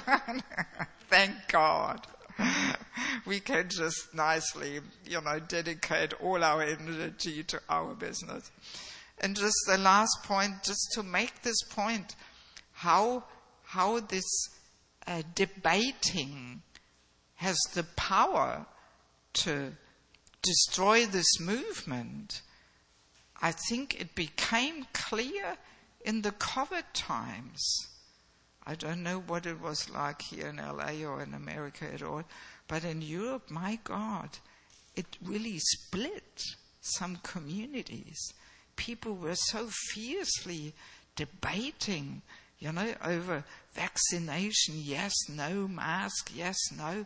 Speaker 1: Thank God. We can just nicely, you know, dedicate all our energy to our business. And just the last point, just to make this point, how how this uh, debating has the power to destroy this movement. I think it became clear in the COVID times. I don't know what it was like here in L A or in America at all, but in Europe, my God, it really split some communities. People were so fiercely debating, you know, over vaccination, yes, no, mask, yes, no.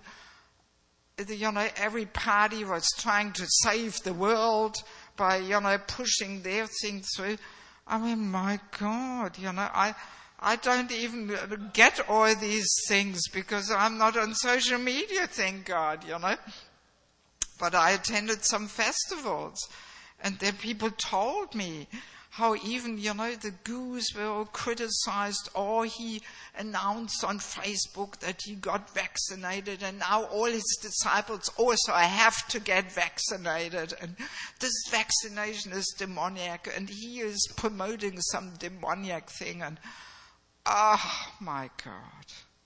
Speaker 1: You know, every party was trying to save the world by, you know, pushing their thing through. I mean, my God, you know, I I don't even get all these things because I'm not on social media, thank God, you know. But I attended some festivals, and then people told me how even, you know, the Jews were all criticized, or he announced on Facebook that he got vaccinated, and now all his disciples also have to get vaccinated, and this vaccination is demoniac, and he is promoting some demoniac thing, and oh my God.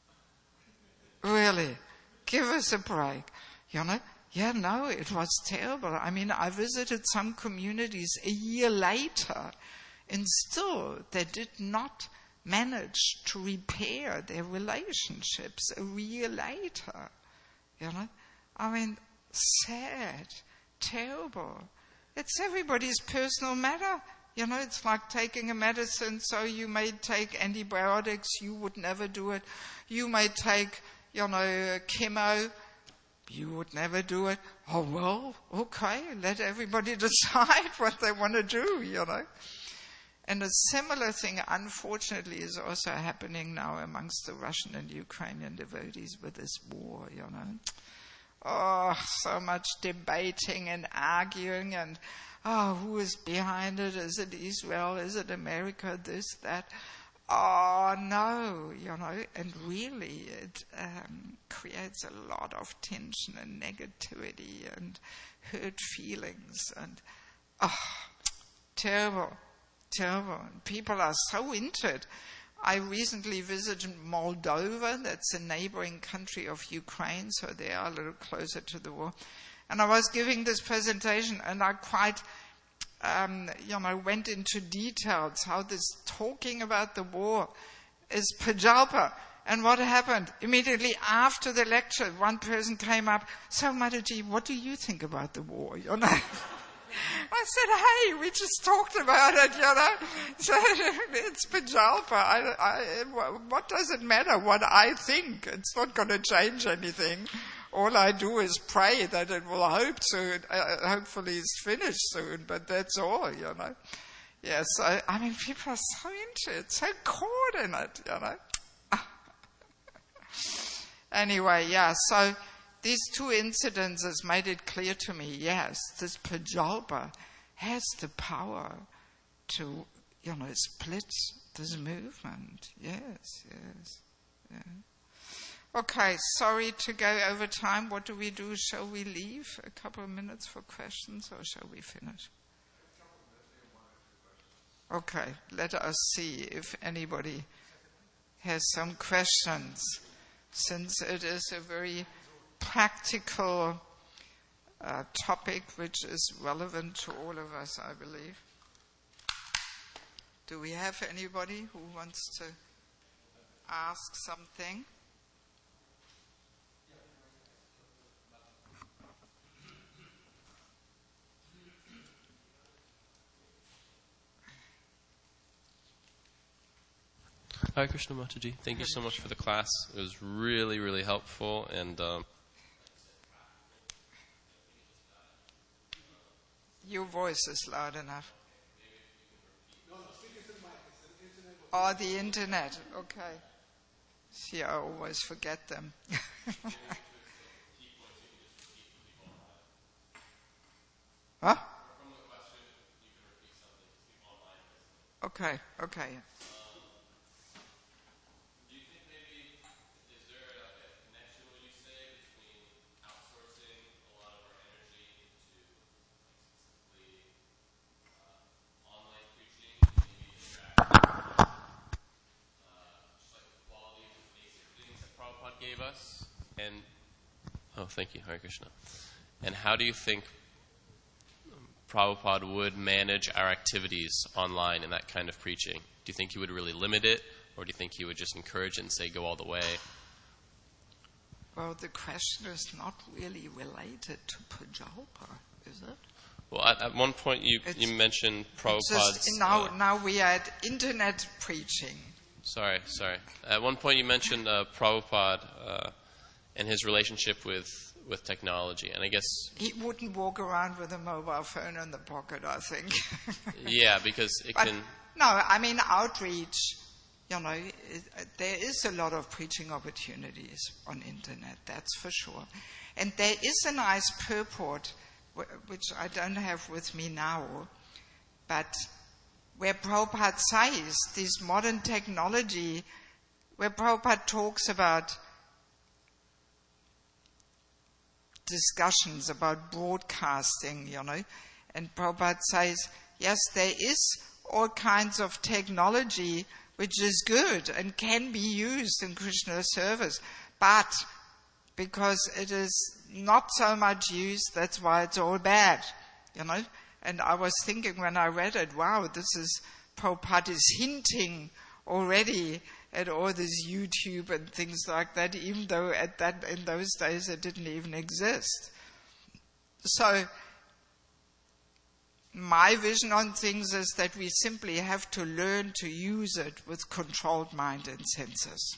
Speaker 1: Really, give us a break, you know. Yeah, no, it was terrible. I mean, I visited some communities a year later, and still they did not manage to repair their relationships a year later. You know? I mean, sad, terrible. It's everybody's personal matter. You know, it's like taking a medicine, so you may take antibiotics, you would never do it. You may take, you know, chemo, you would never do it. Oh, well, okay, let everybody decide what they want to do, you know. And a similar thing, unfortunately, is also happening now amongst the Russian and Ukrainian devotees with this war, you know. Oh, so much debating and arguing and, oh, who is behind it? Is it Israel? Is it America? This, that. Oh, no, you know, and really it um, creates a lot of tension and negativity and hurt feelings and, oh, terrible, terrible. And people are so into it. I recently visited Moldova, that's a neighboring country of Ukraine, so they are a little closer to the war. And I was giving this presentation, and I quite... Um, you know, went into details how this talking about the war is pajalpa. And what happened? Immediately after the lecture, one person came up, so Mataji, what do you think about the war? You know? I said, hey, we just talked about it, you know. So it's pajalpa. I, I, what does it matter what I think? It's not going to change anything. All I do is pray that it will hope soon, uh, hopefully it's finished soon, but that's all, you know. Yes, I, I mean, people are so into it, so caught in it, you know. Anyway, yeah, so these two incidents has made it clear to me, yes, this pajalpa has the power to, you know, split this movement. Yes, yes, yeah. Okay, sorry to go over time. What do we do? Shall we leave a couple of minutes for questions, or shall we finish? Okay, let us see if anybody has some questions, since it is a very practical uh, topic which is relevant to all of us, I believe. Do we have anybody who wants to ask something?
Speaker 2: Hare Krishna Mataji. Thank you so much for the class. It was really, really helpful. And um,
Speaker 1: your voice is loud enough. Oh, the internet. Okay. See, I always forget them. Huh? Okay, okay.
Speaker 2: Gave us, and oh, thank you, Hare Krishna. And how do you think Prabhupada would manage our activities online in that kind of preaching? Do you think he would really limit it, or do you think he would just encourage it and say, go all the way?
Speaker 1: Well, the question is not really related to Prabhupada, is it?
Speaker 2: Well, at, at one point you, you mentioned Prabhupada's...
Speaker 1: Just now,
Speaker 2: uh,
Speaker 1: now we are at internet preaching.
Speaker 2: Sorry, sorry. At one point you mentioned uh, Prabhupada uh, and his relationship with, with technology, and I guess...
Speaker 1: He wouldn't walk around with a mobile phone in the pocket, I think.
Speaker 2: Yeah, because it
Speaker 1: but
Speaker 2: can...
Speaker 1: No, I mean, outreach, you know, it, there is a lot of preaching opportunities on internet, that's for sure. And there is a nice purport, which I don't have with me now, but... where Prabhupada says this modern technology, where Prabhupada talks about discussions about broadcasting, you know, and Prabhupada says, yes, there is all kinds of technology which is good and can be used in Krishna service, but because it is not so much used, that's why it's all bad, you know. And I was thinking when I read it, wow, this is, Prabhupada is hinting already at all this YouTube and things like that, even though at that in those days it didn't even exist. So my vision on things is that we simply have to learn to use it with controlled mind and senses.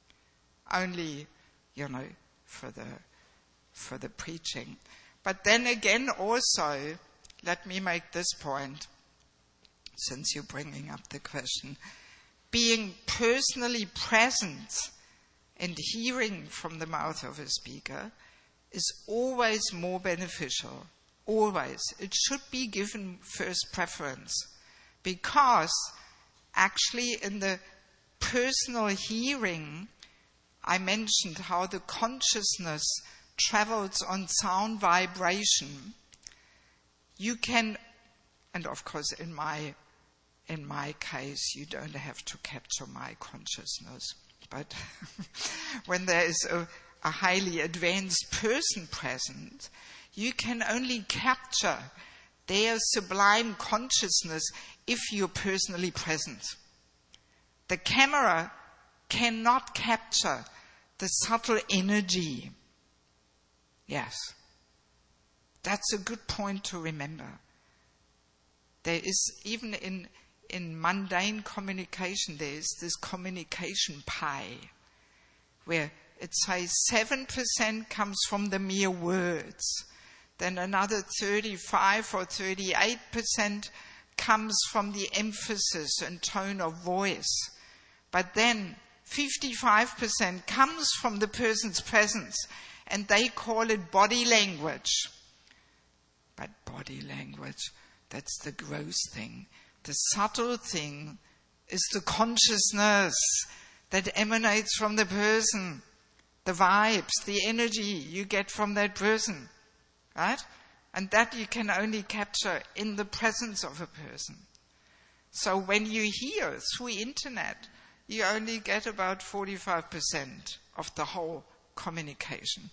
Speaker 1: Only, you know, for the for the preaching. But then again also, let me make this point, since you're bringing up the question. Being personally present and hearing from the mouth of a speaker is always more beneficial. Always. It should be given first preference. Because actually in the personal hearing, I mentioned how the consciousness travels on sound vibration. You can, and of course in my in my case, you don't have to capture my consciousness. But when there is a, a highly advanced person present, you can only capture their sublime consciousness if you're personally present. The camera cannot capture the subtle energy. Yes. That's a good point to remember. There is, even in, in mundane communication, there is this communication pie, where it says seven percent comes from the mere words. Then another thirty-five or thirty-eight percent comes from the emphasis and tone of voice. But then fifty-five percent comes from the person's presence, and they call it body language. But body language, that's the gross thing. The subtle thing is the consciousness that emanates from the person. The vibes, the energy you get from that person. Right? And that you can only capture in the presence of a person. So when you hear through internet, you only get about forty-five percent of the whole communication.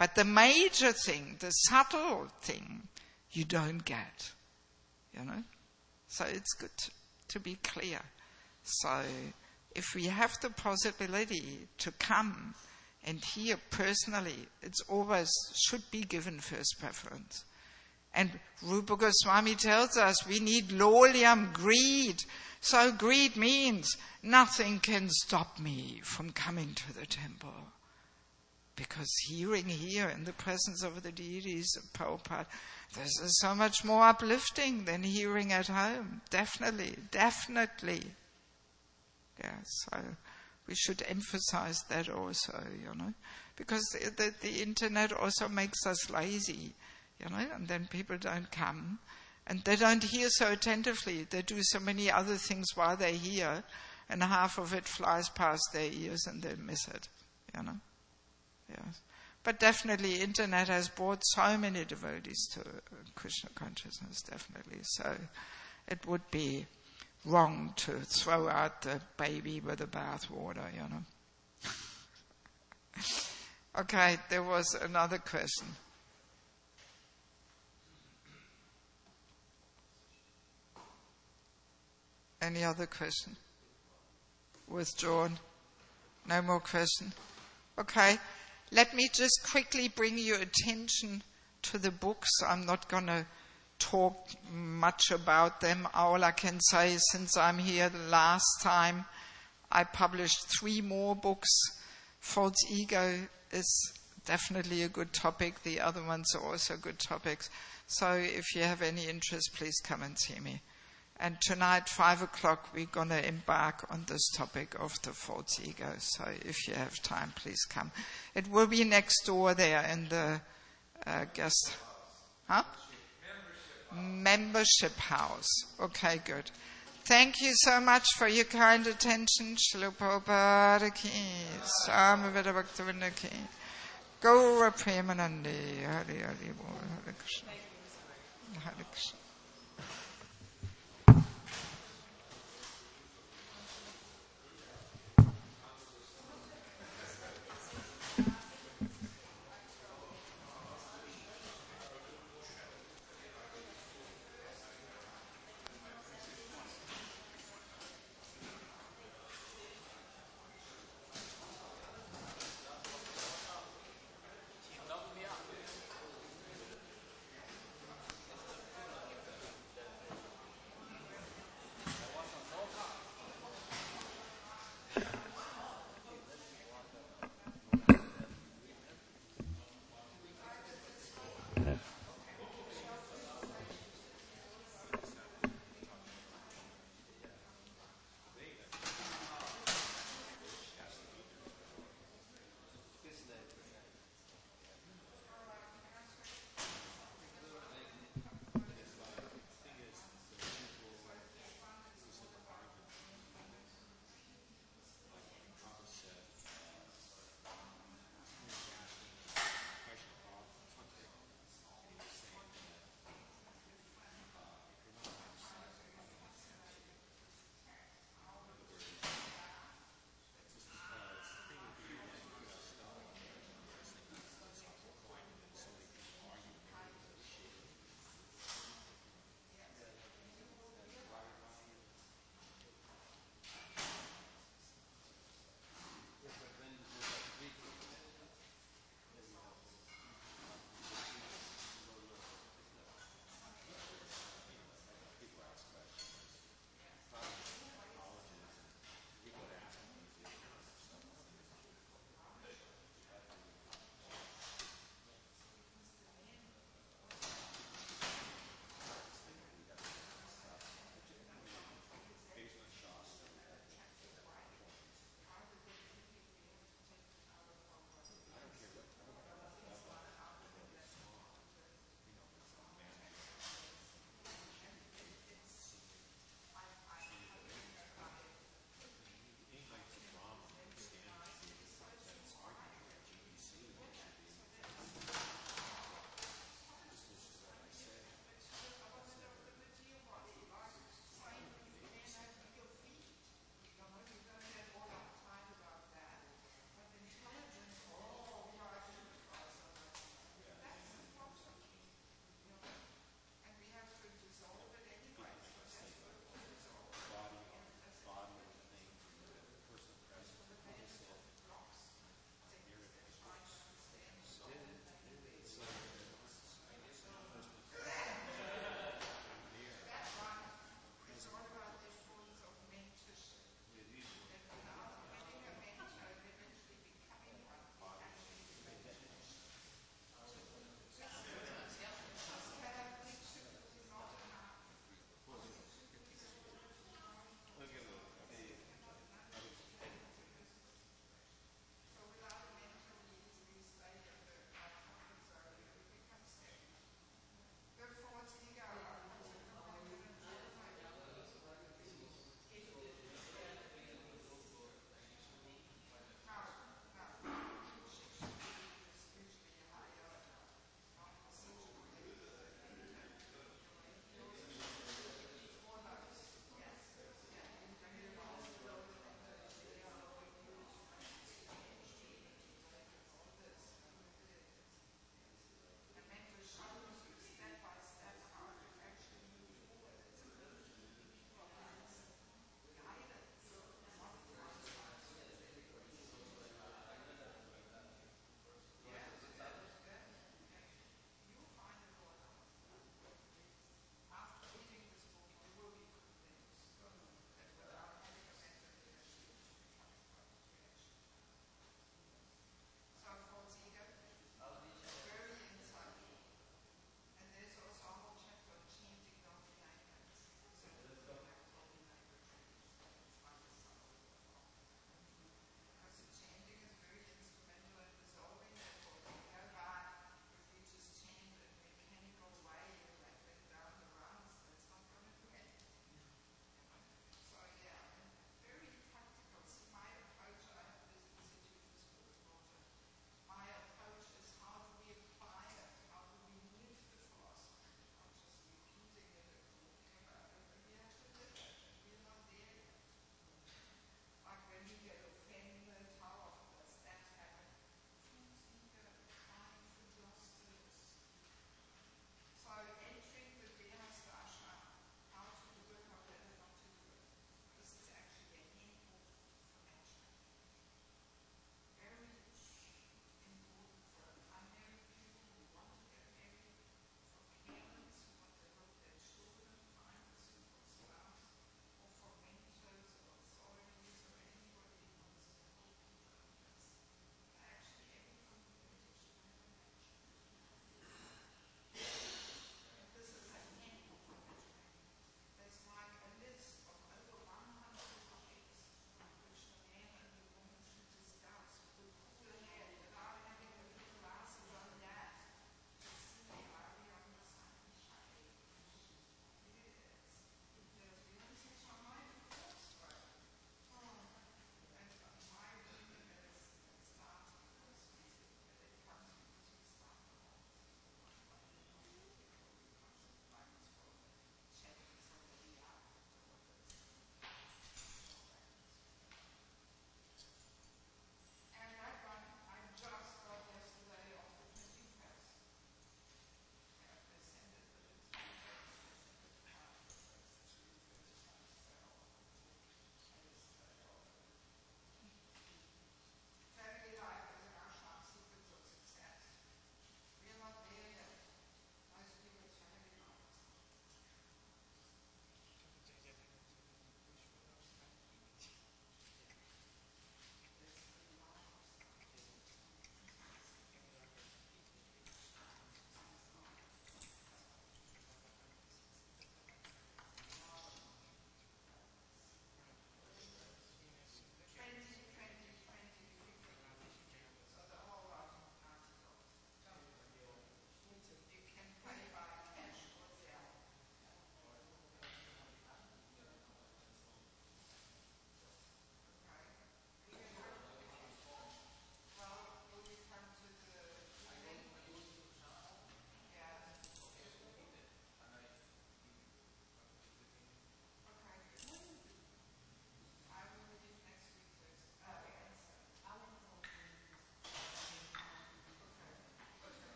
Speaker 1: But the major thing, the subtle thing, you don't get, you know. So it's good to, to be clear. So if we have the possibility to come and hear personally, it's always should be given first preference. And Rupa Goswami tells us we need loliam, greed. So greed means nothing can stop me from coming to the temple. Because hearing here in the presence of the deities of Prabhupada, this is so much more uplifting than hearing at home. Definitely, definitely. Yeah, so we should emphasize that also, you know. Because the, the, the internet also makes us lazy, you know, and then people don't come. And they don't hear so attentively. They do so many other things while they hear, and half of it flies past their ears and they miss it, you know. Yes. But definitely internet has brought so many devotees to Krishna consciousness, definitely. So it would be wrong to throw out the baby with the bathwater, you know. Okay, there was another question. Any other question? Withdrawn? No more question? Okay. Let me just quickly bring your attention to the books. I'm not going to talk much about them. All I can say is since I'm here the last time, I published three more books. False ego is definitely a good topic. The other ones are also good topics. So if you have any interest, please come and see me. And tonight, five o'clock, we're going to embark on this topic of the false ego. So if you have time, please come. It will be next door there in the uh, guest... Huh? Membership house. Okay, good. Thank you so much for your kind attention. Srila Prabhupada ki, Swami Veda Bhaktivinoda ki, Gaura Premanande, Hare Hare Hare Krishna. Hare Krishna.